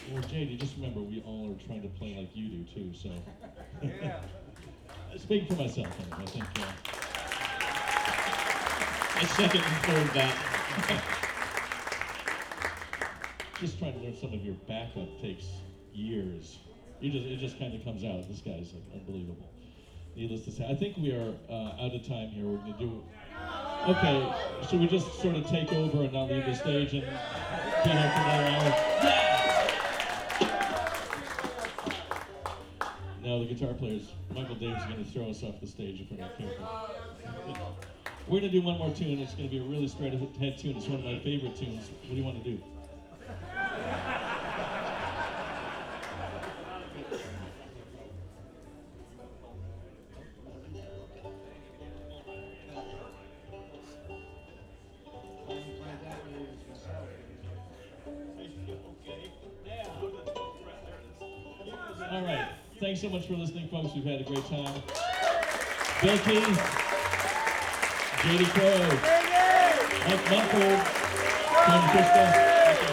Well, JD, just remember, we all are trying to play like you do too. So, Yeah. speaking for myself, I think I second and third that. just trying to learn some of your backup takes years. It just kind of comes out. This guy's like unbelievable. Needless to say, I think we are out of time here. We're gonna do. Okay, should we just sort of take over and not leave the stage and be here for another hour? No, the guitar players, Michael Davis, are going to throw us off the stage if we're not careful. We're going to do one more tune. It's going to be a really straight ahead tune. It's one of my favorite tunes. What do you want to do? All right. Thanks so much for listening, folks. We've had a great time. Bill Key, JD Crowe, Mike Mumford, Tony Krista.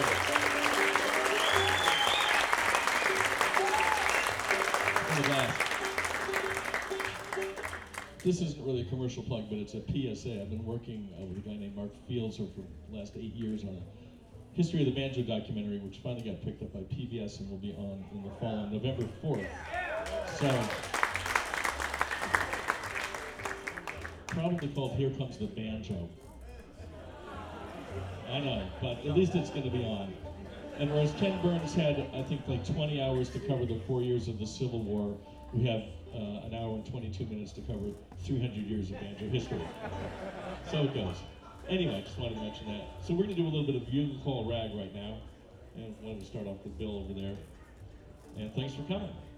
This isn't really a commercial plug, but it's a PSA. I've been working with a guy named Mark Fields for the last 8 years on a history of the banjo documentary, which finally got picked up by PBS and will be on in the fall on November 4th. So, probably called Here Comes the Banjo. I know, but at least it's going to be on. And whereas Ken Burns had, I think, like 20 hours to cover the 4 years of the Civil War, we have an hour and 22 minutes to cover 300 years of banjo history. So it goes. Anyway, just wanted to mention that. So we're going to do a little bit of You Can Call Rag right now. And wanted to start off with Bill over there. And thanks for coming.